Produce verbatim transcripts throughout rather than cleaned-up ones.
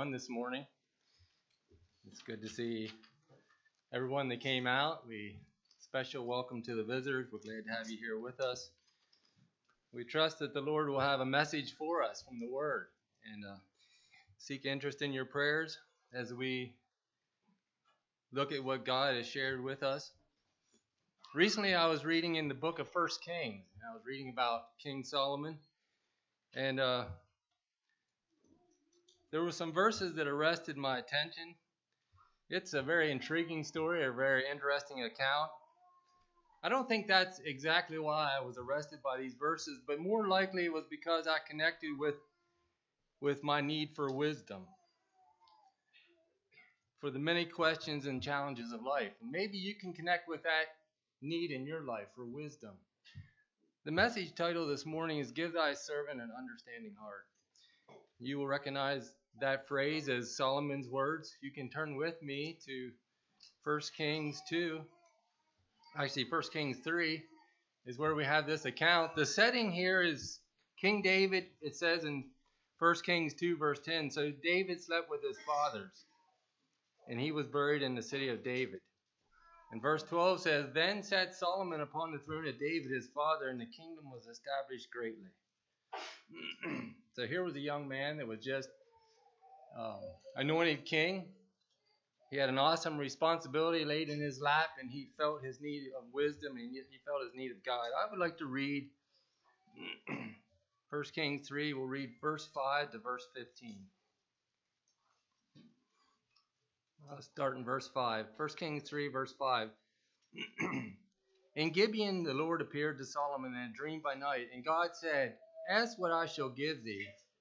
everyone this morning. It's good to see everyone that came out. We special welcome to the visitors. We're glad to have you here with us. We trust that the Lord will have a message for us from the Word, and uh, seek interest in your prayers as we look at what God has shared with us. Recently, I was reading in the book of First Kings. I was reading about King Solomon, and uh, there were some verses that arrested my attention. It's a very intriguing story, a very interesting account. I don't think that's exactly why I was arrested by these verses, but more likely it was because I connected with, with my need for wisdom, for the many questions and challenges of life. And maybe you can connect with that need in your life for wisdom. The message title this morning is Give Thy Servant an Understanding Heart. You will recognize that phrase as Solomon's words. You can turn with me to First Kings two. Actually, First Kings three is where we have this account. The setting here is King David. It says in First Kings two, verse ten, so David slept with his fathers, and he was buried in the city of David. And verse twelve says, then sat Solomon upon the throne of David his father, and the kingdom was established greatly. So here was a young man that was just um, anointed king. He had an awesome responsibility laid in his lap, and he felt his need of wisdom, and he felt his need of God. I would like to read First Kings three. We'll read verse five to verse fifteen. I'll start in verse five. First Kings three, verse five. In Gibeon the Lord appeared to Solomon in a dream by night, and God said, ask what I shall give thee.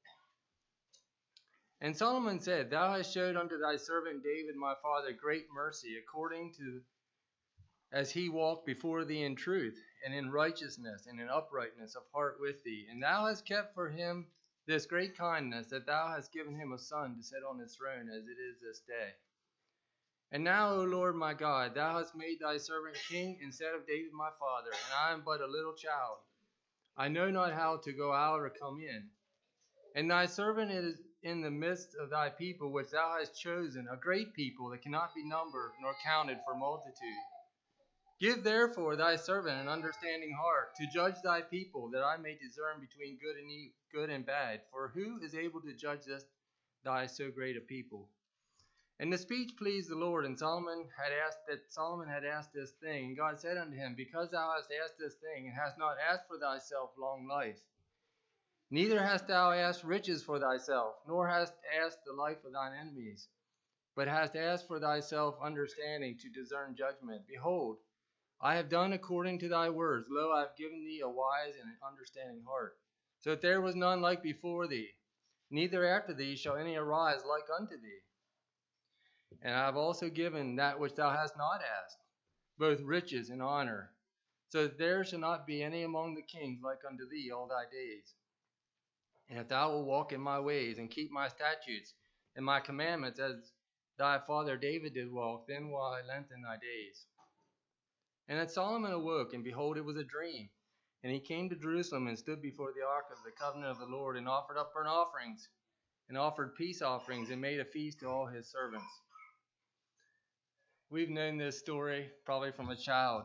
And Solomon said, thou hast showed unto thy servant David my father great mercy, according to as he walked before thee in truth, and in righteousness, and in uprightness of heart with thee. And thou hast kept for him this great kindness, that thou hast given him a son to sit on his throne, as it is this day. And now, O Lord my God, thou hast made thy servant king instead of David my father, and I am but a little child. I know not how to go out or come in. And thy servant is in the midst of thy people, which thou hast chosen, a great people that cannot be numbered nor counted for multitude. Give therefore thy servant an understanding heart, to judge thy people, that I may discern between good and evil, good and bad. For who is able to judge this thy so great a people? And the speech pleased the Lord, and Solomon had asked that Solomon had asked this thing. And God said unto him, because thou hast asked this thing, and hast not asked for thyself long life, neither hast thou asked riches for thyself, nor hast asked the life of thine enemies, but hast asked for thyself understanding to discern judgment. Behold, I have done according to thy words. Lo, I have given thee a wise and an understanding heart, so that there was none like before thee, neither after thee shall any arise like unto thee. And I have also given that which thou hast not asked, both riches and honor, so that there shall not be any among the kings like unto thee all thy days. And if thou wilt walk in my ways, and keep my statutes and my commandments, as thy father David did walk, then will I lengthen thy days. And then Solomon awoke, and behold, it was a dream. And he came to Jerusalem, and stood before the ark of the covenant of the Lord, and offered up burnt offerings, and offered peace offerings, and made a feast to all his servants. We've known this story probably from a child.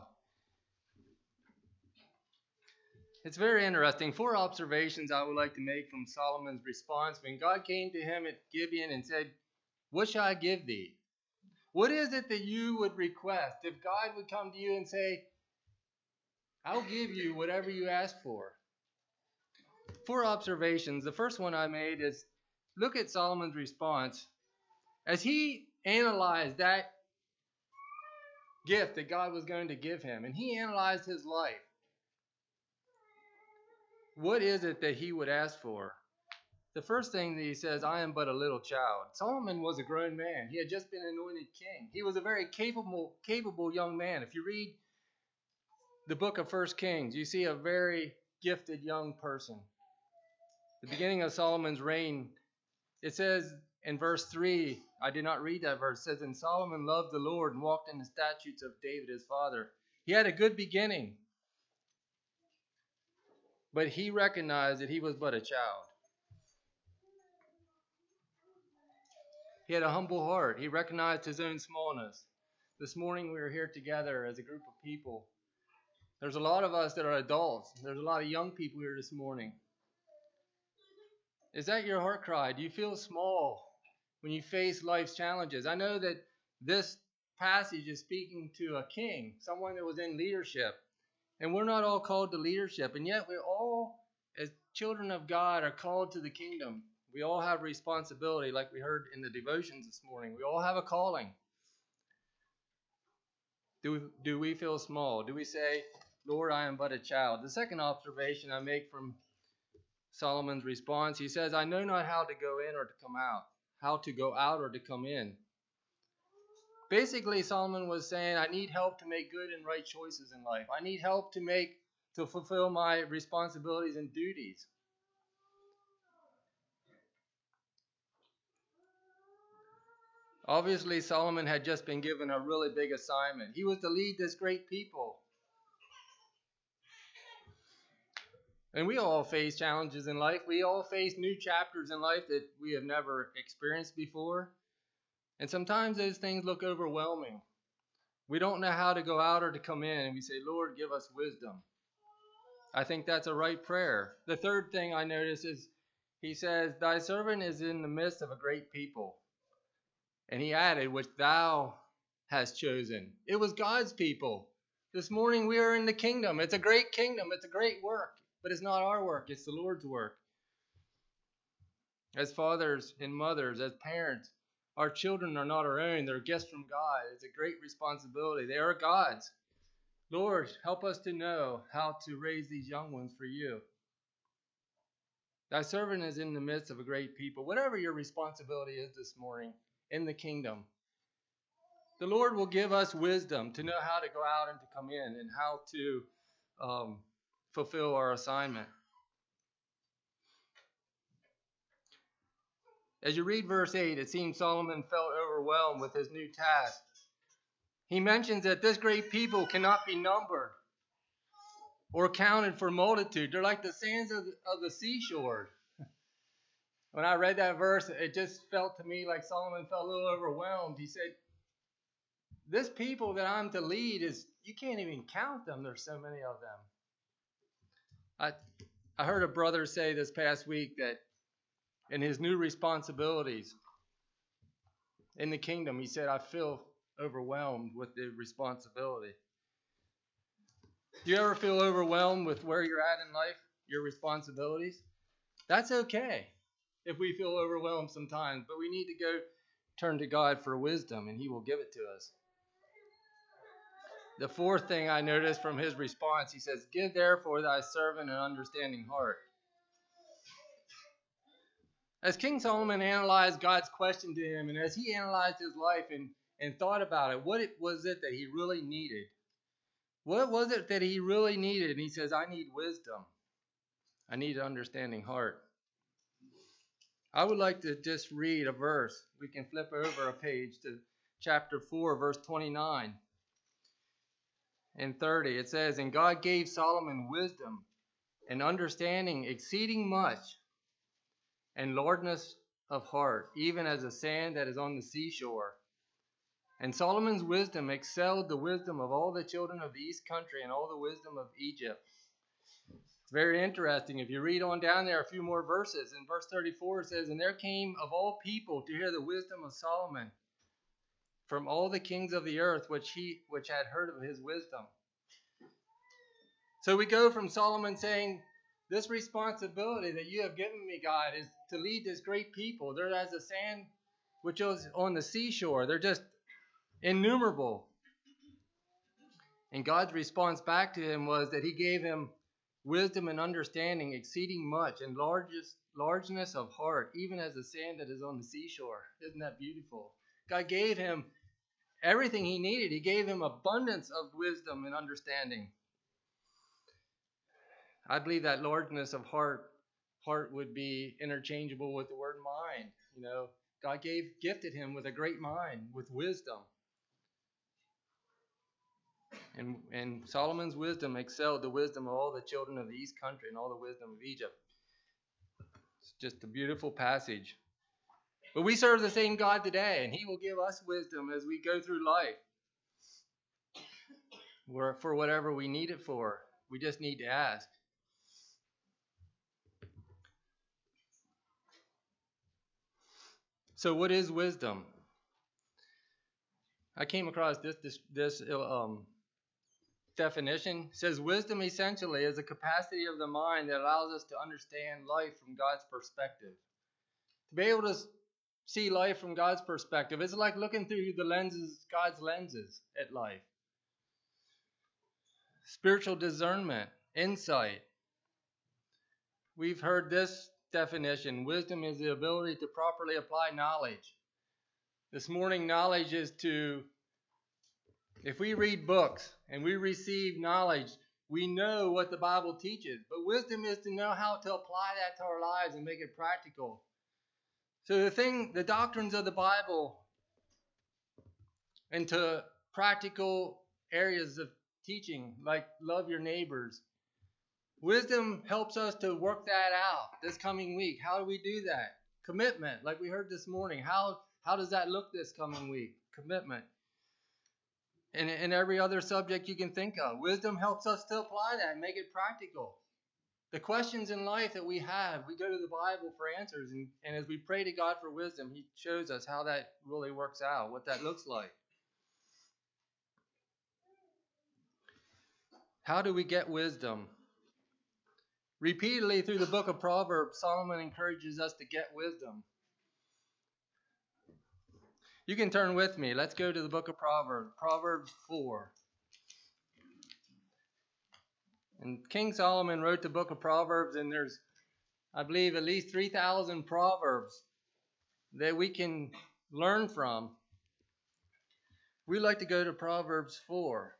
It's very interesting. Four observations I would like to make from Solomon's response when God came to him at Gibeon and said, what shall I give thee? What is it that you would request if God would come to you and say, I'll give you whatever you ask for? Four observations. The first one I made is, look at Solomon's response. As he analyzed that gift that God was going to give him, and he analyzed his life, what is it that he would ask for? The first thing that he says, I am but a little child. Solomon was a grown man. He had just been anointed king. He was a very capable, capable young man. If you read the book of First Kings, you see a very gifted young person. The beginning of Solomon's reign, it says in verse three, I did not read that verse, it says, and Solomon loved the Lord and walked in the statutes of David his father. He had a good beginning, but he recognized that he was but a child. He had a humble heart. He recognized his own smallness. This morning we are here together as a group of people. There's a lot of us that are adults. There's a lot of young people here this morning. Is that your heart cry? Do you feel small when you face life's challenges? I know that this passage is speaking to a king, someone that was in leadership. And we're not all called to leadership. And yet we all, as children of God, are called to the kingdom. We all have responsibility, like we heard in the devotions this morning. We all have a calling. Do we, do we feel small? Do we say, Lord, I am but a child? The second observation I make from Solomon's response, he says, I know not how to go in or to come out, how to go out or to come in. Basically, Solomon was saying, I need help to make good and right choices in life. I need help to make, to fulfill my responsibilities and duties. Obviously, Solomon had just been given a really big assignment. He was to lead this great people. And we all face challenges in life. We all face new chapters in life that we have never experienced before. And sometimes those things look overwhelming. We don't know how to go out or to come in. And we say, Lord, give us wisdom. I think that's a right prayer. The third thing I notice is he says, thy servant is in the midst of a great people. And he added, which thou hast chosen. It was God's people. This morning we are in the kingdom. It's a great kingdom. It's a great work. But it's not our work. It's the Lord's work. As fathers and mothers, as parents, our children are not our own. They're gifts from God. It's a great responsibility. They are God's. Lord, help us to know how to raise these young ones for you. Thy servant is in the midst of a great people. Whatever your responsibility is this morning in the kingdom, the Lord will give us wisdom to know how to go out and to come in and how to um, fulfill our assignment. As you read verse eight, it seems Solomon felt overwhelmed with his new task. He mentions that this great people cannot be numbered or counted for multitude. They're like the sands of the, of the seashore. When I read that verse, it just felt to me like Solomon felt a little overwhelmed. He said, this people that I'm to lead, is you can't even count them. There's so many of them. I I heard a brother say this past week that in his new responsibilities in the kingdom, he said, I feel overwhelmed with the responsibility. Do you ever feel overwhelmed with where you're at in life, your responsibilities? That's okay if we feel overwhelmed sometimes, but we need to go turn to God for wisdom, and he will give it to us. The fourth thing I noticed from his response, he says, give therefore thy servant an understanding heart. As King Solomon analyzed God's question to him, and as he analyzed his life and, and thought about it, what it, was it that he really needed? What was it that he really needed? And he says, I need wisdom. I need an understanding heart. I would like to just read a verse. We can flip over a page to chapter four, verse twenty-nine and thirty. It says, and God gave Solomon wisdom and understanding exceeding much, and largeness of heart, even as the sand that is on the seashore. And Solomon's wisdom excelled the wisdom of all the children of the east country and all the wisdom of Egypt. It's very interesting. If you read on down there a few more verses, in verse thirty-four it says, and there came of all people to hear the wisdom of Solomon from all the kings of the earth, which he which had heard of his wisdom. So we go from Solomon saying, this responsibility that you have given me, God, is to lead this great people. They're as the sand which is on the seashore. They're just innumerable. And God's response back to him was that he gave him wisdom and understanding exceeding much, and largest largeness of heart, even as the sand that is on the seashore. Isn't that beautiful? God gave him everything he needed. He gave him abundance of wisdom and understanding. I believe that largeness of heart heart would be interchangeable with the word mind. You know, God gave gifted him with a great mind, with wisdom. And, and Solomon's wisdom excelled the wisdom of all the children of the east country and all the wisdom of Egypt. It's just a beautiful passage. But we serve the same God today, and he will give us wisdom as we go through life. We're, for whatever we need it for. We just need to ask. So what is wisdom? I came across this this, this um, definition. It says wisdom essentially is a capacity of the mind that allows us to understand life from God's perspective. To be able to see life from God's perspective is like looking through the lenses, God's lenses at life. Spiritual discernment, insight. We've heard this definition. Wisdom is the ability to properly apply knowledge. This morning, knowledge is to, if we read books and we receive knowledge, we know what the Bible teaches. But wisdom is to know how to apply that to our lives and make it practical. So the thing, the doctrines of the Bible into practical areas of teaching, like love your neighbors. Wisdom helps us to work that out this coming week. How do we do that? Commitment, like we heard this morning. How how does that look this coming week? Commitment. And in every other subject you can think of. Wisdom helps us to apply that and make it practical. The questions in life that we have, we go to the Bible for answers. And, and as we pray to God for wisdom, he shows us how that really works out, what that looks like. How do we get wisdom? Repeatedly through the book of Proverbs, Solomon encourages us to get wisdom. You can turn with me. Let's go to the book of Proverbs, Proverbs four. And King Solomon wrote the book of Proverbs, and there's, I believe, at least three thousand proverbs that we can learn from. We like to go to Proverbs four,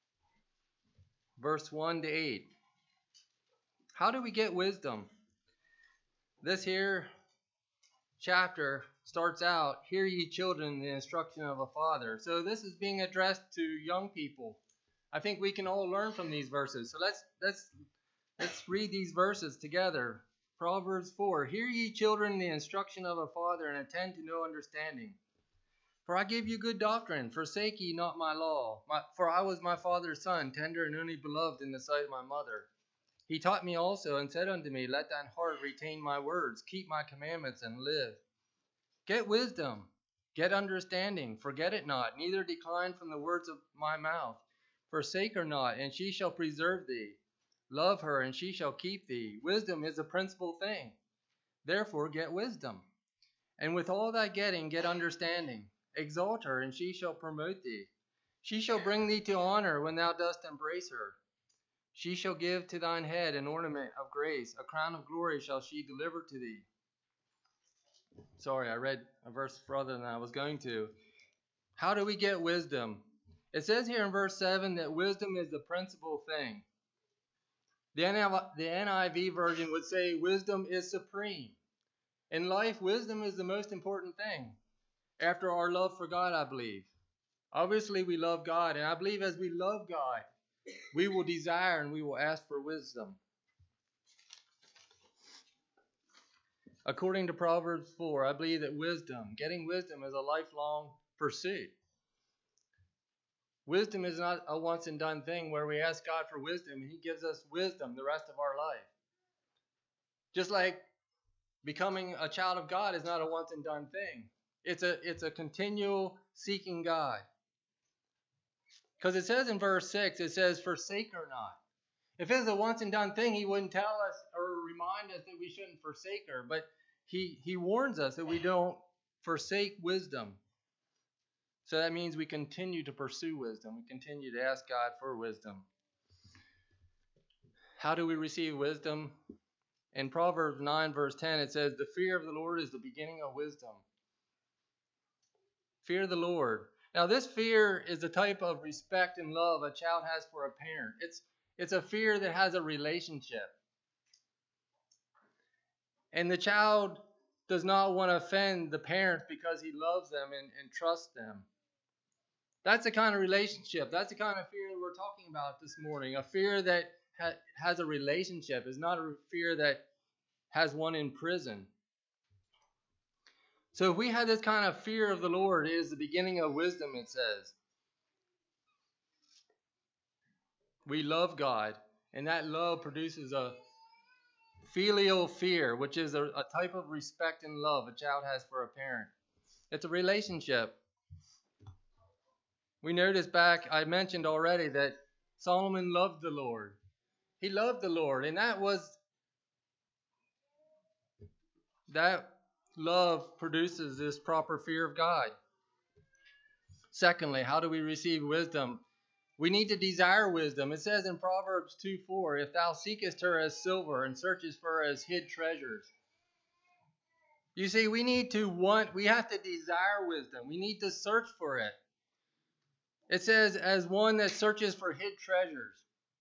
verse one to eight. How do we get wisdom? This here chapter starts out, "Hear ye children the instruction of a father." So this is being addressed to young people. I think we can all learn from these verses. So let's let's let's read these verses together. Proverbs four. "Hear ye children the instruction of a father, and attend to no understanding. For I give you good doctrine, forsake ye not my law. My, for I was my father's son, tender and only beloved in the sight of my mother. He taught me also, and said unto me, Let thine heart retain my words, keep my commandments, and live. Get wisdom, get understanding, forget it not, neither decline from the words of my mouth. Forsake her not, and she shall preserve thee. Love her, and she shall keep thee. Wisdom is the principal thing. Therefore get wisdom. And with all thy getting, get understanding. Exalt her, and she shall promote thee. She shall bring thee to honor when thou dost embrace her. She shall give to thine head an ornament of grace. A crown of glory shall she deliver to thee." Sorry, I read a verse further than I was going to. How do we get wisdom? It says here in verse seven that wisdom is the principal thing. The N I V version would say wisdom is supreme. In life, wisdom is the most important thing. After our love for God, I believe. Obviously, we love God, and I believe as we love God, we will desire and we will ask for wisdom. According to Proverbs four, I believe that wisdom, getting wisdom, is a lifelong pursuit. Wisdom is not a once and done thing where we ask God for wisdom and he gives us wisdom the rest of our life. Just like becoming a child of God is not a once and done thing. It's a it's a continual seeking God. Because it says in verse six, it says, "Forsake her not." If it was a once and done thing, he wouldn't tell us or remind us that we shouldn't forsake her. But he, he warns us that we don't forsake wisdom. So that means we continue to pursue wisdom. We continue to ask God for wisdom. How do we receive wisdom? In Proverbs nine, verse ten, it says, "The fear of the Lord is the beginning of wisdom." Fear the Lord. Now, this fear is the type of respect and love a child has for a parent. It's It's a fear that has a relationship. And the child does not want to offend the parents because he loves them and, and trusts them. That's the kind of relationship. That's the kind of fear that we're talking about this morning. A fear that ha- has a relationship. Is not a fear that has one in prison. So if we have this kind of fear of the Lord, it is the beginning of wisdom, it says. We love God, and that love produces a filial fear, which is a, a type of respect and love a child has for a parent. It's a relationship. We notice back, I mentioned already that Solomon loved the Lord. He loved the Lord, and that was, that love produces this proper fear of God. Secondly, how do we receive wisdom? We need to desire wisdom. It says in Proverbs two four, if thou seekest her as silver and searchest for her as hid treasures. You see, we need to want, we have to desire wisdom. We need to search for it. It says, as one that searches for hid treasures.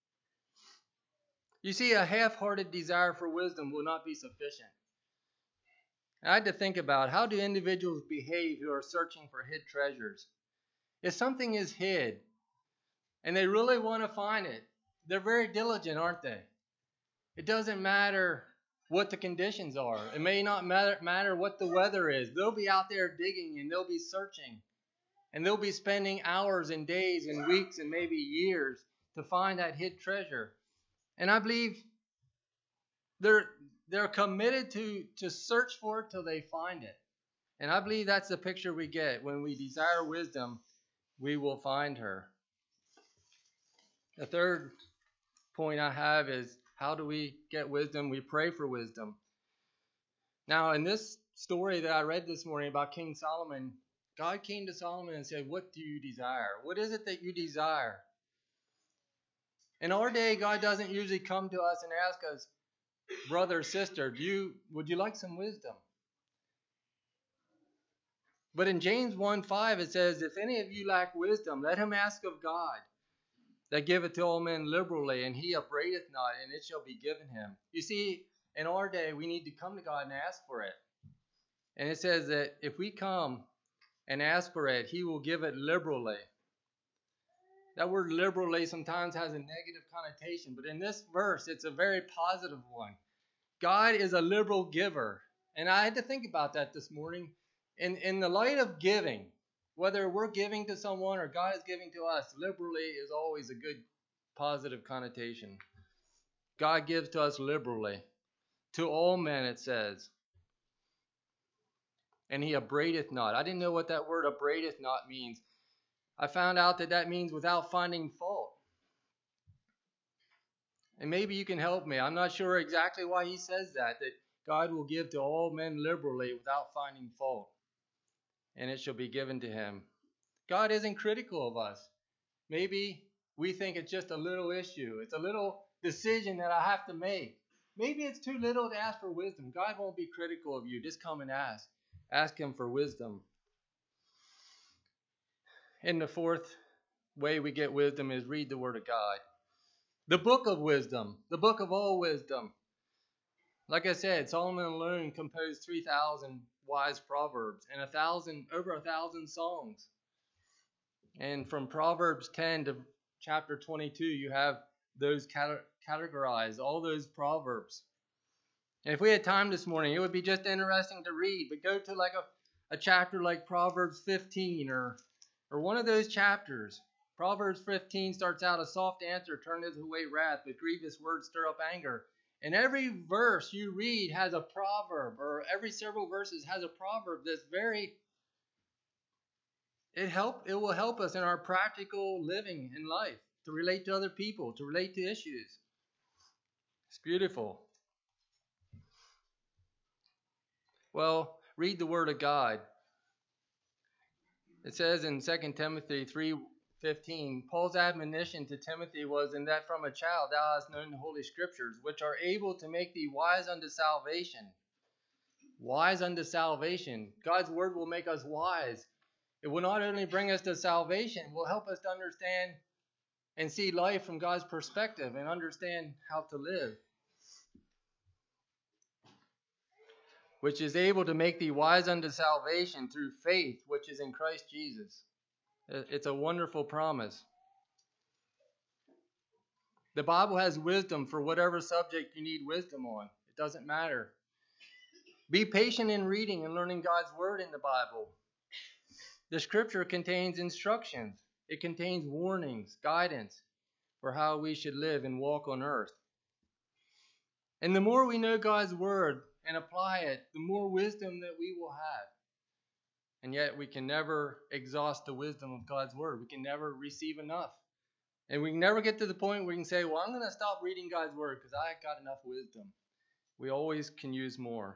You see, a half-hearted desire for wisdom will not be sufficient. I had to think about, how do individuals behave who are searching for hid treasures? If something is hid and they really want to find it, they're very diligent, aren't they? It doesn't matter what the conditions are. It may not matter, matter what the weather is. They'll be out there digging and they'll be searching. And they'll be spending hours and days and weeks and maybe years to find that hid treasure. And I believe they're they're committed to, to search for it till they find it. And I believe that's the picture we get. When we desire wisdom, we will find her. The third point I have is, how do we get wisdom? We pray for wisdom. Now, in this story that I read this morning about King Solomon, God came to Solomon and said, what do you desire? What is it that you desire? In our day, God doesn't usually come to us and ask us, brother, sister, do you, would you like some wisdom? But in James one five, it says, if any of you lack wisdom, let him ask of God, that giveth to all men liberally, and he upbraideth not, and it shall be given him. You see, in our day, we need to come to God and ask for it. And it says that if we come and ask for it, he will give it liberally. That word liberally sometimes has a negative connotation, but in this verse, it's a very positive one. God is a liberal giver. And I had to think about that this morning. In, in the light of giving, whether we're giving to someone or God is giving to us, liberally is always a good positive connotation. God gives to us liberally. To all men, it says. And he upbraideth not. I didn't know what that word upbraideth not means. I found out that that means without finding fault. And maybe you can help me. I'm not sure exactly why he says that, that God will give to all men liberally without finding fault, and it shall be given to him. God isn't critical of us. Maybe we think it's just a little issue. It's a little decision that I have to make. Maybe it's too little to ask for wisdom. God won't be critical of you. Just come and ask. Ask him for wisdom. And the fourth way we get wisdom is read the Word of God. The book of wisdom, the book of all wisdom. Like I said, Solomon alone composed three thousand wise proverbs and a thousand, over a thousand songs. And from Proverbs ten to chapter twenty-two, you have those categorized, all those proverbs. And if we had time this morning, it would be just interesting to read. But go to like a, a chapter like Proverbs fifteen or or one of those chapters. Proverbs fifteen starts out, a soft answer turneth away wrath, but grievous words stir up anger. And every verse you read has a proverb, or every several verses has a proverb that's very, it help it will help us in our practical living in life, to relate to other people, to relate to issues. It's beautiful. Well, read the Word of God. It says in Second Timothy three fifteen, Paul's admonition to Timothy was, in that from a child thou hast known the Holy Scriptures, which are able to make thee wise unto salvation. Wise unto salvation. God's Word will make us wise. It will not only bring us to salvation, it will help us to understand and see life from God's perspective and understand how to live. Which is able to make thee wise unto salvation through faith, which is in Christ Jesus. It's a wonderful promise. The Bible has wisdom for whatever subject you need wisdom on. It doesn't matter. Be patient in reading and learning God's word in the Bible. The scripture contains instructions. It contains warnings, guidance for how we should live and walk on earth. And the more we know God's word and apply it, the more wisdom that we will have. And yet we can never exhaust the wisdom of God's word. We can never receive enough. And we can never get to the point where we can say, well, I'm going to stop reading God's word because I got enough wisdom. We always can use more.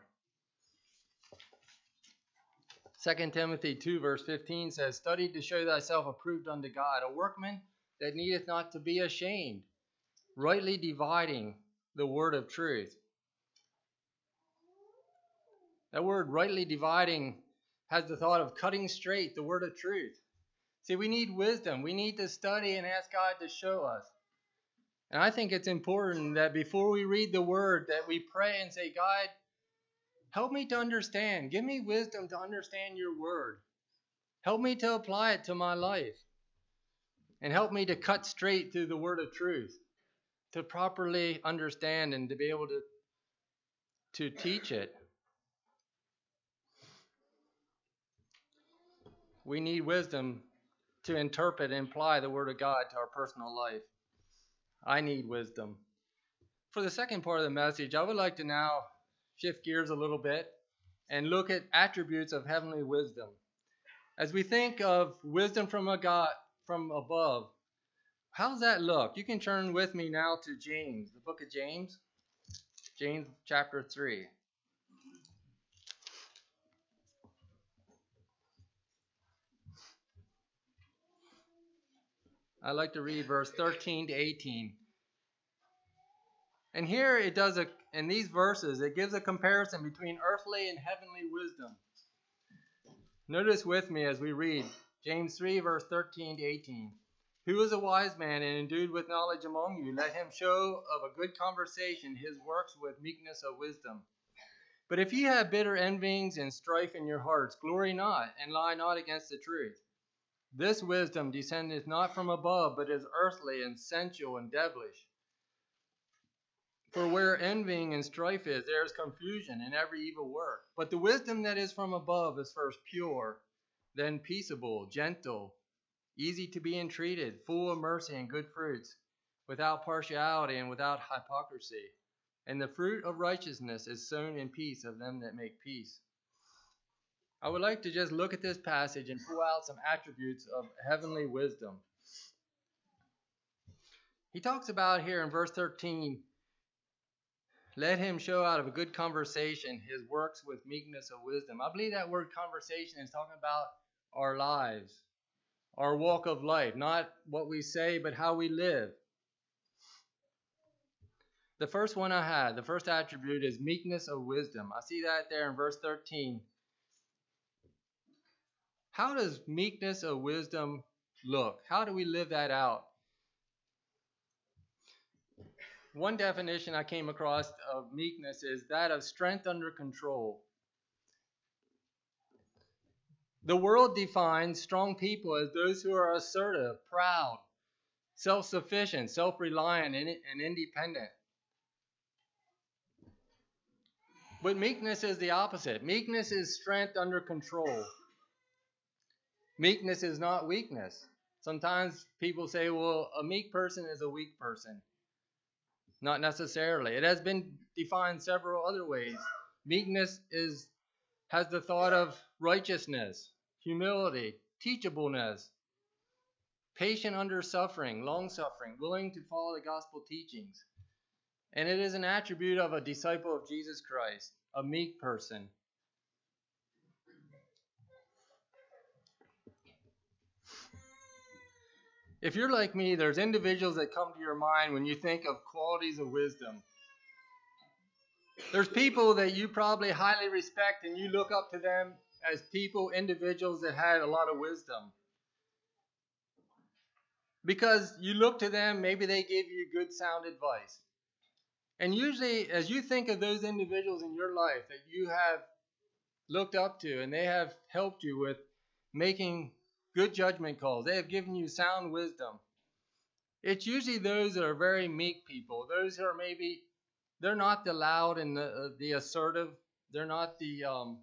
Second Timothy two verse fifteen says, study to show thyself approved unto God, a workman that needeth not to be ashamed, rightly dividing the word of truth. That word rightly dividing has the thought of cutting straight the word of truth. See, we need wisdom. We need to study and ask God to show us. And I think it's important that before we read the word that we pray and say, God, help me to understand. Give me wisdom to understand your word. Help me to apply it to my life. And help me to cut straight through the word of truth, to properly understand and to be able to, to teach it. We need wisdom to interpret and apply the word of God to our personal life. I need wisdom. For the second part of the message, I would like to now shift gears a little bit and look at attributes of heavenly wisdom. As we think of wisdom from a God from above, how does that look? You can turn with me now to James, the book of James, James chapter three. I'd like to read verse thirteen to eighteen. And here it does a, in these verses, it gives a comparison between earthly and heavenly wisdom. Notice with me as we read James three, verse thirteen to eighteen. Who is a wise man and endued with knowledge among you? Let him show of a good conversation his works with meekness of wisdom. But if ye have bitter envyings and strife in your hearts, glory not, and lie not against the truth. This wisdom descendeth not from above, but is earthly and sensual and devilish. For where envying and strife is, there is confusion in every evil work. But the wisdom that is from above is first pure, then peaceable, gentle, easy to be entreated, full of mercy and good fruits, without partiality and without hypocrisy. And the fruit of righteousness is sown in peace of them that make peace. I would like to just look at this passage and pull out some attributes of heavenly wisdom. He talks about here in verse thirteen, let him show out of a good conversation his works with meekness of wisdom. I believe that word conversation is talking about our lives, our walk of life, not what we say, but how we live. The first one I had, the first attribute is meekness of wisdom. I see that there in verse thirteen. How does meekness of wisdom look? How do we live that out? One definition I came across of meekness is that of strength under control. The world defines strong people as those who are assertive, proud, self-sufficient, self-reliant, and independent. But meekness is the opposite. Meekness is strength under control. Meekness is not weakness. Sometimes people say, well, a meek person is a weak person. Not necessarily. It has been defined several other ways. Meekness is has the thought of righteousness, humility, teachableness, patient under suffering, long-suffering, willing to follow the gospel teachings. And it is an attribute of a disciple of Jesus Christ, a meek person. If you're like me, there's individuals that come to your mind when you think of qualities of wisdom. There's people that you probably highly respect and you look up to them as people, individuals that had a lot of wisdom. Because you look to them, maybe they give you good sound advice. And usually, as you think of those individuals in your life that you have looked up to and they have helped you with making good judgment calls, they have given you sound wisdom, it's usually those that are very meek people, those who are maybe, they're not the loud and the, the assertive they're not the um,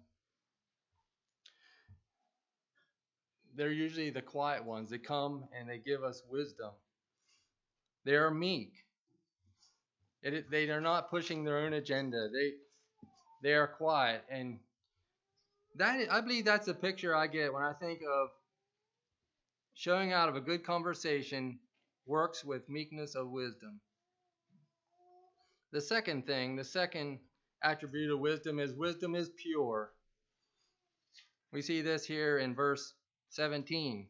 they're usually the quiet ones. They come and they give us wisdom. They are meek. It, they are not pushing their own agenda. They they are quiet, and that I believe that's the picture I get when I think of showing out of a good conversation works with meekness of wisdom. The second thing, the second attribute of wisdom is wisdom is pure. We see this here in verse seventeen.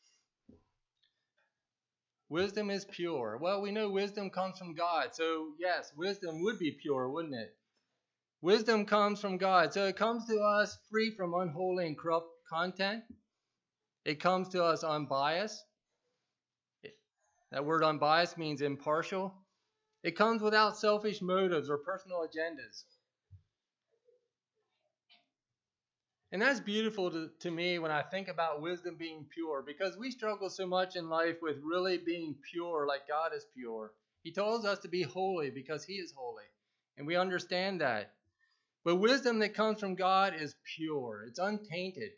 Wisdom is pure. Well, we know wisdom comes from God. So, yes, wisdom would be pure, wouldn't it? Wisdom comes from God. So it comes to us free from unholy and corrupt content. It comes to us unbiased. That word unbiased means impartial. It comes without selfish motives or personal agendas. And that's beautiful to, to me when I think about wisdom being pure, because we struggle so much in life with really being pure like God is pure. He tells us to be holy because he is holy, and we understand that. But wisdom that comes from God is pure. It's untainted.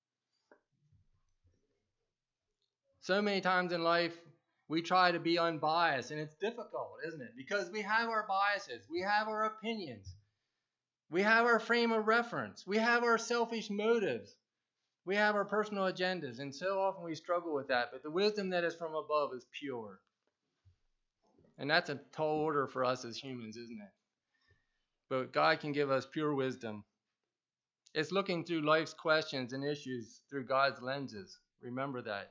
So many times in life, we try to be unbiased, and it's difficult, isn't it? Because we have our biases. We have our opinions. We have our frame of reference. We have our selfish motives. We have our personal agendas, and so often we struggle with that. But the wisdom that is from above is pure. And that's a tall order for us as humans, isn't it? But God can give us pure wisdom. It's looking through life's questions and issues through God's lenses. Remember that.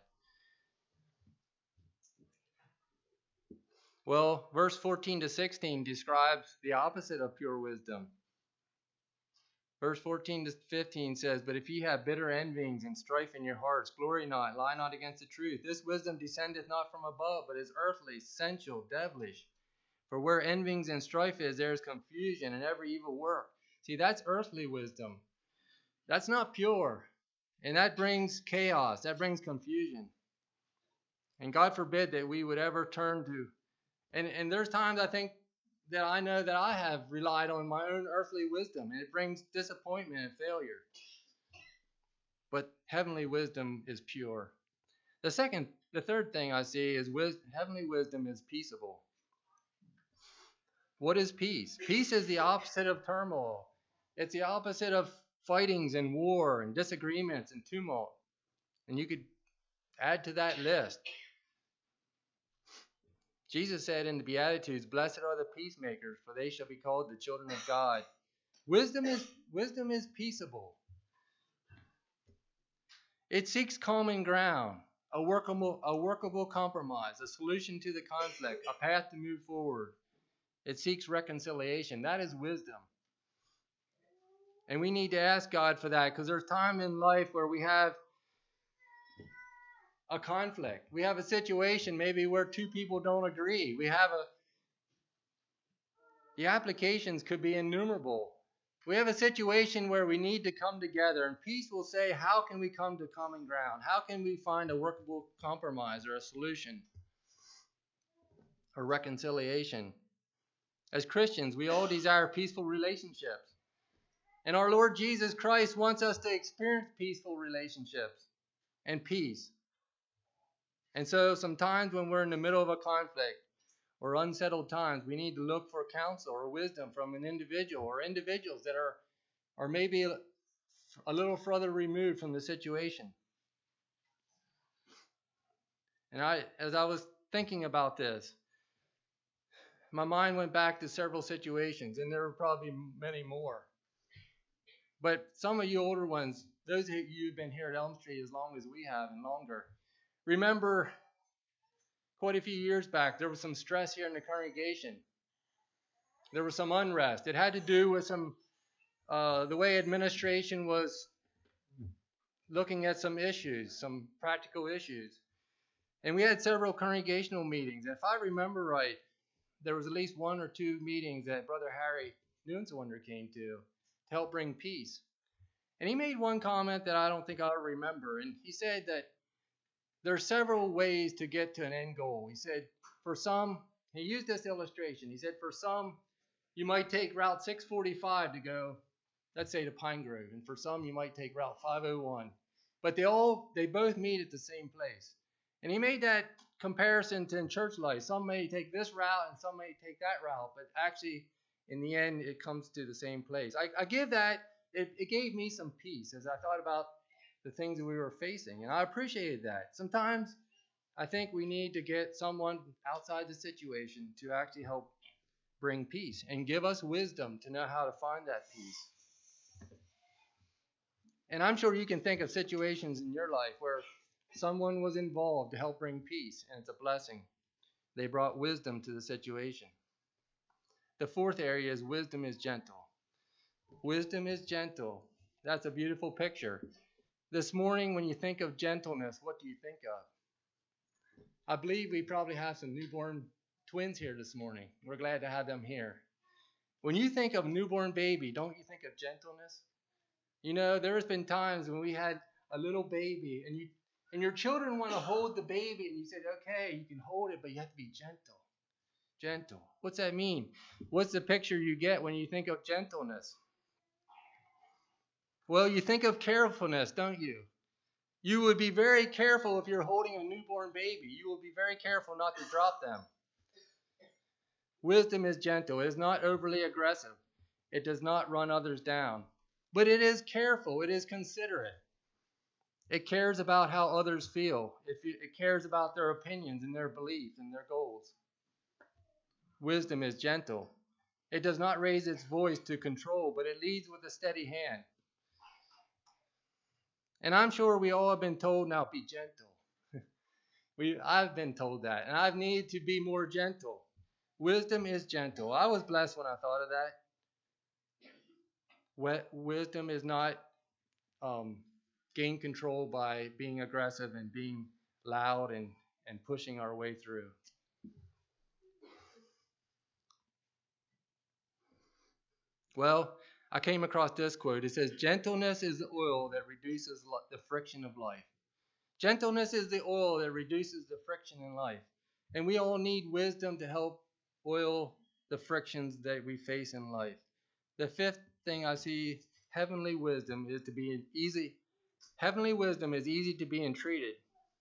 Well, verse fourteen to sixteen describes the opposite of pure wisdom. Verse fourteen to fifteen says, "But if ye have bitter envyings and strife in your hearts, glory not, lie not against the truth. This wisdom descendeth not from above, but is earthly, sensual, devilish. For where envyings and strife is, there is confusion and every evil work." See, that's earthly wisdom. That's not pure. And that brings chaos. That brings confusion. And God forbid that we would ever turn to. And, and there's times I think that I know that I have relied on my own earthly wisdom, and it brings disappointment and failure. But heavenly wisdom is pure. The second, the third thing I see is wisdom, heavenly wisdom is peaceable. What is peace? Peace is the opposite of turmoil. It's the opposite of fightings and war and disagreements and tumult. And you could add to that list. Jesus said in the Beatitudes, "Blessed are the peacemakers, for they shall be called the children of God." Wisdom is wisdom is peaceable. It seeks common ground, a workable, a workable compromise, a solution to the conflict, a path to move forward. It seeks reconciliation. That is wisdom. And we need to ask God for that, because there's time in life where we have a conflict. We have a situation maybe where two people don't agree. We have a The applications could be innumerable. We have a situation where we need to come together, and peace will say, how can we come to common ground? How can we find a workable compromise or a solution or reconciliation? As Christians, we all desire peaceful relationships. And our Lord Jesus Christ wants us to experience peaceful relationships and peace. And so sometimes when we're in the middle of a conflict or unsettled times, we need to look for counsel or wisdom from an individual or individuals that are, are maybe a little further removed from the situation. And I, as I was thinking about this, my mind went back to several situations, and there were probably many more. But some of you older ones, those of you who've been here at Elm Street as long as we have and longer, remember quite a few years back, there was some stress here in the congregation. There was some unrest. It had to do with some uh, the way administration was looking at some issues, some practical issues. And we had several congregational meetings. If I remember right, there was at least one or two meetings that Brother Harry Nuenswander came to to help bring peace. And he made one comment that I don't think I'll remember. And he said that there are several ways to get to an end goal. He said, for some, he used this illustration. He said, for some, you might take Route six forty-five to go let's say to Pine Grove, and for some you might take Route five oh one. But they all they both meet at the same place. And he made that comparison to in church life. Some may take this route and some may take that route, but actually in the end it comes to the same place. I, I give that, it, it gave me some peace as I thought about the things that we were facing, and I appreciated that. Sometimes I think we need to get someone outside the situation to actually help bring peace and give us wisdom to know how to find that peace. And I'm sure you can think of situations in your life where someone was involved to help bring peace, and it's a blessing. They brought wisdom to the situation. The fourth area is wisdom is gentle. Wisdom is gentle. That's a beautiful picture. This morning, when you think of gentleness, what do you think of? I believe we probably have some newborn twins here this morning. We're glad to have them here. When you think of newborn baby, don't you think of gentleness? You know, there's been times when we had a little baby, and you and your children want to hold the baby, and you said, okay, you can hold it, but you have to be gentle. Gentle. What's that mean? What's the picture you get when you think of gentleness? Well, you think of carefulness, don't you? You would be very careful if you're holding a newborn baby. You will be very careful not to drop them. Wisdom is gentle. It is not overly aggressive. It does not run others down. But it is careful. It is considerate. It cares about how others feel. It cares about their opinions and their beliefs and their goals. Wisdom is gentle. It does not raise its voice to control, but it leads with a steady hand. And I'm sure we all have been told, now be gentle. we, I've been told that, and I've needed to be more gentle. Wisdom is gentle. I was blessed when I thought of that. Wisdom is not um, gained control by being aggressive and being loud and, and pushing our way through. Well, I came across this quote. It says, gentleness is the oil that reduces the friction of life. Gentleness is the oil that reduces the friction in life. And we all need wisdom to help oil the frictions that we face in life. The fifth thing I see, heavenly wisdom is to be easy. Heavenly wisdom is easy to be entreated.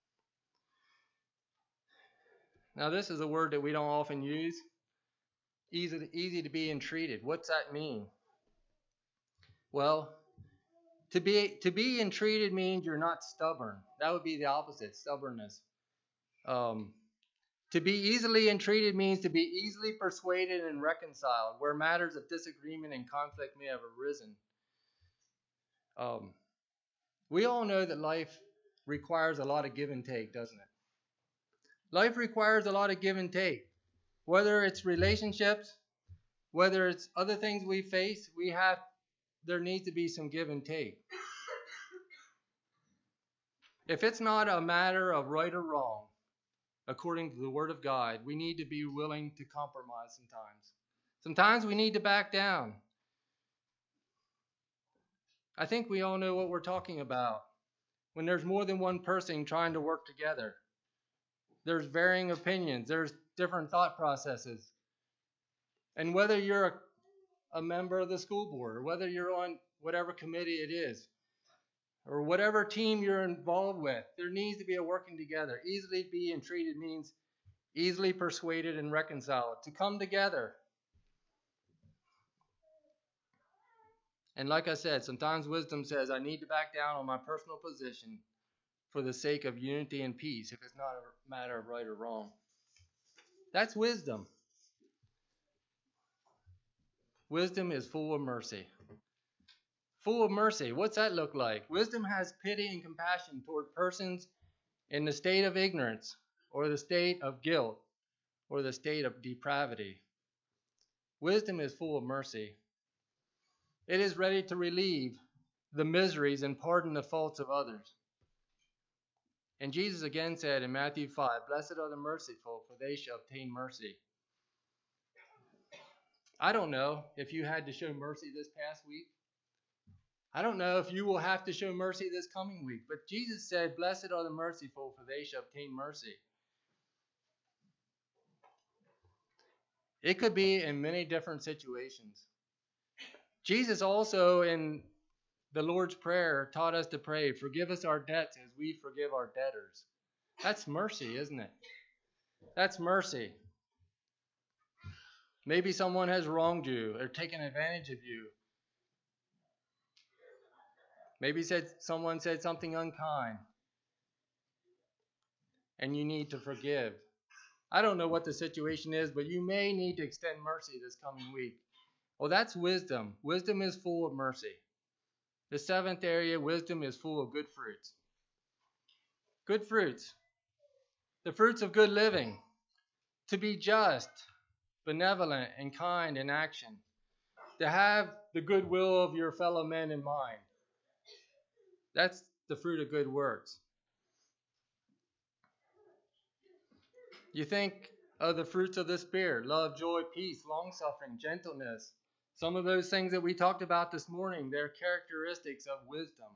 Now, this is a word that we don't often use. Easy to, easy to be entreated. What's that mean? Well, to be to be entreated means you're not stubborn. That would be the opposite, stubbornness. Um, to be easily entreated means to be easily persuaded and reconciled, where matters of disagreement and conflict may have arisen. Um, we all know that life requires a lot of give and take, doesn't it? Life requires a lot of give and take. Whether it's relationships, whether it's other things we face, we have there needs to be some give and take. If it's not a matter of right or wrong, according to the Word of God, we need to be willing to compromise sometimes. Sometimes we need to back down. I think we all know what we're talking about. When there's more than one person trying to work together, there's varying opinions, there's different thought processes. And whether you're a a member of the school board, or whether you're on whatever committee it is, or whatever team you're involved with, there needs to be a working together. Easily be entreated means easily persuaded and reconciled, to come together. And like I said, sometimes wisdom says, I need to back down on my personal position for the sake of unity and peace, if it's not a matter of right or wrong. That's wisdom. Wisdom is full of mercy. Full of mercy. What's that look like? Wisdom has pity and compassion toward persons in the state of ignorance, or the state of guilt, or the state of depravity. Wisdom is full of mercy. It is ready to relieve the miseries and pardon the faults of others. And Jesus again said in Matthew five, blessed are the merciful, for they shall obtain mercy. I don't know if you had to show mercy this past week. I don't know if you will have to show mercy this coming week. But Jesus said, blessed are the merciful, for they shall obtain mercy. It could be in many different situations. Jesus also in the Lord's Prayer taught us to pray, forgive us our debts as we forgive our debtors. That's mercy, isn't it? That's mercy. Maybe someone has wronged you or taken advantage of you. Maybe said someone said something unkind, and you need to forgive. I don't know what the situation is, but you may need to extend mercy this coming week. Well, that's wisdom. Wisdom is full of mercy. The seventh area, wisdom is full of good fruits. Good fruits. The fruits of good living. To be just, benevolent, and kind in action. To have the goodwill of your fellow men in mind. That's the fruit of good works. You think of the fruits of the Spirit, love, joy, peace, long-suffering, gentleness. Some of those things that we talked about this morning, they're characteristics of wisdom.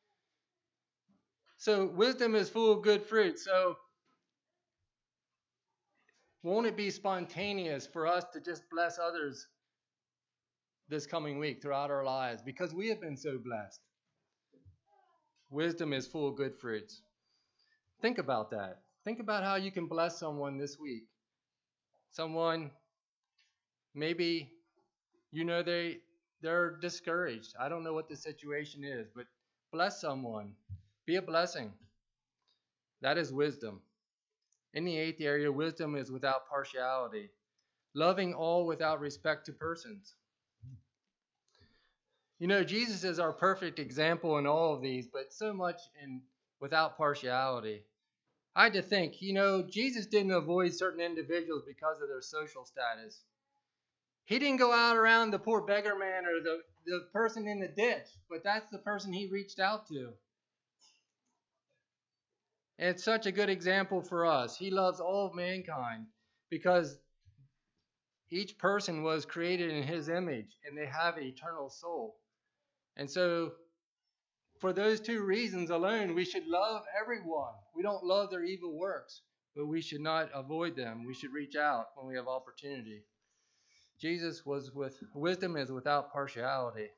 So wisdom is full of good fruit. So won't it be spontaneous for us to just bless others this coming week throughout our lives because we have been so blessed? Wisdom is full of good fruits. Think about that. Think about how you can bless someone this week. Someone, maybe you know they, they're discouraged. I don't know what the situation is, but bless someone. Be a blessing. That is wisdom. In the eighth area, wisdom is without partiality. Loving all without respect to persons. You know, Jesus is our perfect example in all of these, but so much in without partiality. I had to think, you know, Jesus didn't avoid certain individuals because of their social status. He didn't go out around the poor beggar man or the, the person in the ditch, but that's the person he reached out to. And it's such a good example for us. He loves all of mankind because each person was created in his image and they have an eternal soul. And so for those two reasons alone, we should love everyone. We don't love their evil works, but we should not avoid them. We should reach out when we have opportunity. Jesus was with wisdom is without partiality.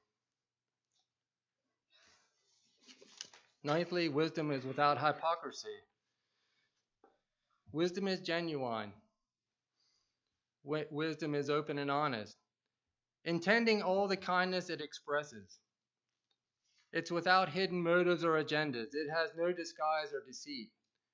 Ninthly, wisdom is without hypocrisy. Wisdom is genuine. Wisdom is open and honest, intending all the kindness it expresses. It's without hidden motives or agendas. It has no disguise or deceit.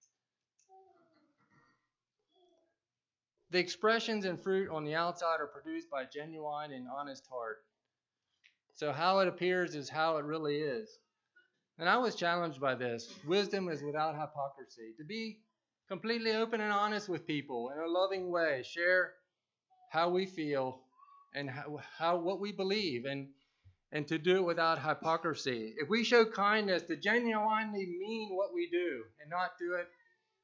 The expressions and fruit on the outside are produced by a genuine and honest heart. So how it appears is how it really is. And I was challenged by this. Wisdom is without hypocrisy. To be completely open and honest with people in a loving way. Share how we feel and how, how what we believe, and and to do it without hypocrisy. If we show kindness, to genuinely mean what we do and not do it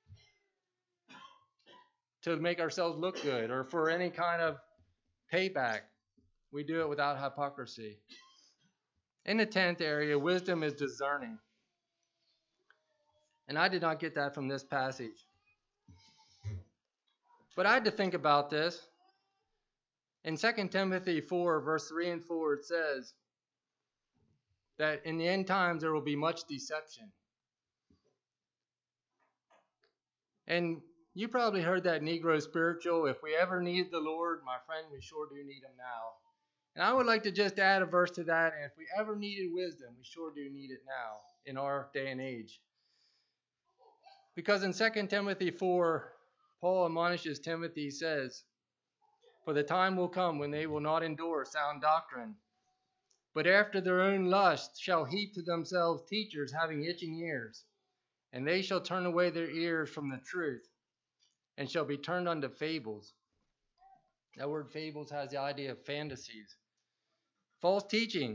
to make ourselves look good or for any kind of payback. We do it without hypocrisy. In the tenth area, wisdom is discerning. And I did not get that from this passage. But I had to think about this. In Second Timothy four, verse three and four, it says that in the end times there will be much deception. And you probably heard that Negro spiritual, if we ever need the Lord, my friend, we sure do need him now. And I would like to just add a verse to that, and if we ever needed wisdom, we sure do need it now in our day and age. Because in Second Timothy four, Paul admonishes Timothy, he says, "For the time will come when they will not endure sound doctrine, but after their own lust shall heap to themselves teachers having itching ears, and they shall turn away their ears from the truth, and shall be turned unto fables." That word fables has the idea of fantasies. False teaching.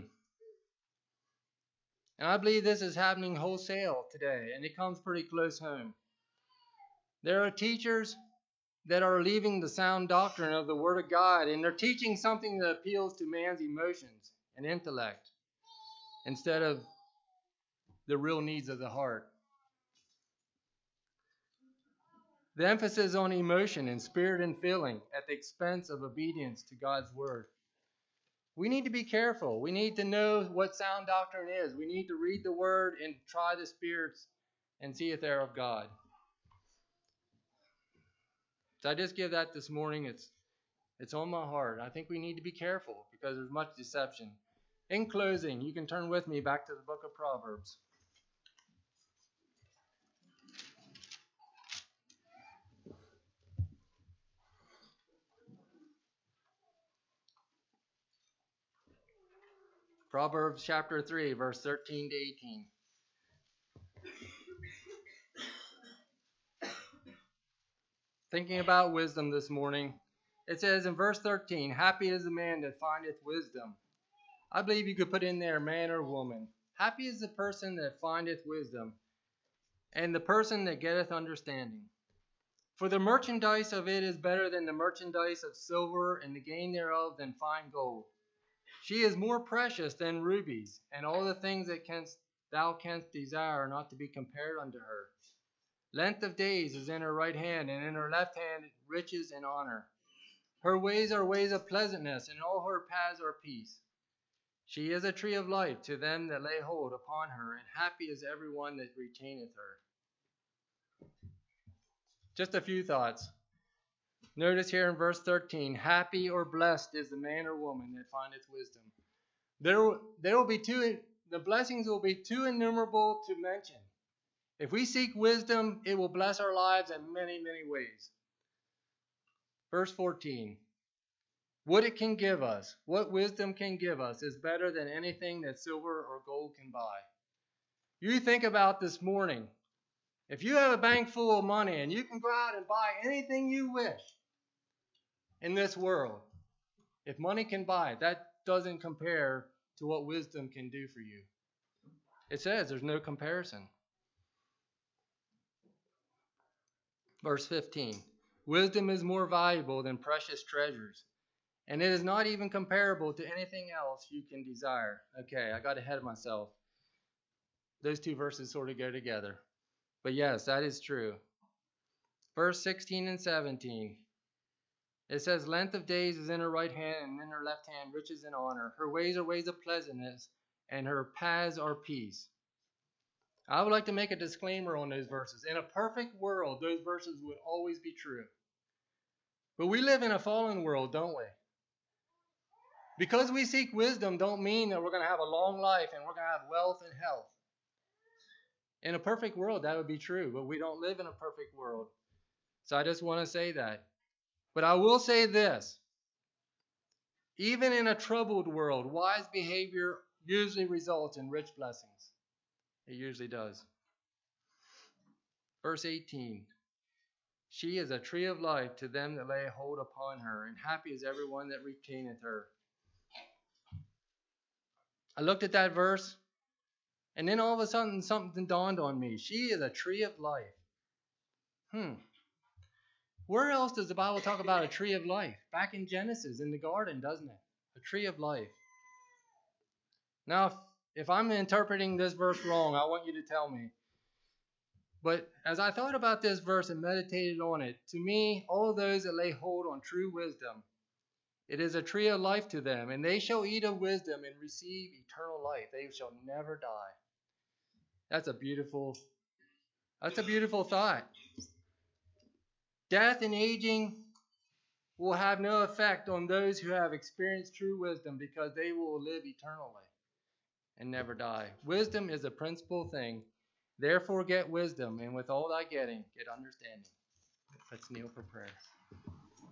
And I believe this is happening wholesale today, and it comes pretty close home. There are teachers that are leaving the sound doctrine of the Word of God, and they're teaching something that appeals to man's emotions and intellect instead of the real needs of the heart. The emphasis on emotion and spirit and feeling at the expense of obedience to God's Word. We need to be careful. We need to know what sound doctrine is. We need to read the Word and try the spirits and see if they're of God. So I just give that this morning. It's it's on my heart. I think we need to be careful because there's much deception. In closing, you can turn with me back to the book of Proverbs. Proverbs chapter three, verse thirteen to eighteen. Thinking about wisdom this morning, it says in verse thirteen, happy is the man that findeth wisdom. I believe you could put in there man or woman. Happy is the person that findeth wisdom, and the person that getteth understanding. For the merchandise of it is better than the merchandise of silver, and the gain thereof than fine gold. She is more precious than rubies, and all the things that canst, thou canst desire are not to be compared unto her. Length of days is in her right hand, and in her left hand riches and honor. Her ways are ways of pleasantness, and all her paths are peace. She is a tree of life to them that lay hold upon her, and happy is every one that retaineth her. Just a few thoughts. Notice here in verse thirteen, happy or blessed is the man or woman that findeth wisdom. There, there will be two, the blessings will be too innumerable to mention. If we seek wisdom, it will bless our lives in many, many ways. Verse fourteen, what it can give us, what wisdom can give us, is better than anything that silver or gold can buy. You think about this morning. If you have a bank full of money and you can go out and buy anything you wish in this world, if money can buy it, that doesn't compare to what wisdom can do for you. It says there's no comparison. Verse fifteen, wisdom is more valuable than precious treasures, and it is not even comparable to anything else you can desire. Okay, I got ahead of myself. Those two verses sort of go together. But yes, that is true. Verse sixteen and seventeen. It says, length of days is in her right hand, and in her left hand riches and honor. Her ways are ways of pleasantness, and her paths are peace. I would like to make a disclaimer on those verses. In a perfect world, those verses would always be true. But we live in a fallen world, don't we? Because we seek wisdom don't mean that we're going to have a long life and we're going to have wealth and health. In a perfect world, that would be true, but we don't live in a perfect world. So I just want to say that. But I will say this. Even in a troubled world, wise behavior usually results in rich blessings. It usually does. Verse eighteen. She is a tree of life to them that lay hold upon her, and happy is every one that retaineth her. I looked at that verse, and then all of a sudden something dawned on me. She is a tree of life. Hmm. Where else does the Bible talk about a tree of life? Back in Genesis, in the garden, doesn't it? A tree of life. Now, if, if I'm interpreting this verse wrong, I want you to tell me. But as I thought about this verse and meditated on it, to me, all those that lay hold on true wisdom, it is a tree of life to them, and they shall eat of wisdom and receive eternal life. They shall never die. That's a beautiful, that's a beautiful thought. Death and aging will have no effect on those who have experienced true wisdom, because they will live eternally and never die. Wisdom is a principal thing. Therefore get wisdom, and with all thy getting, get understanding. Let's kneel for prayer.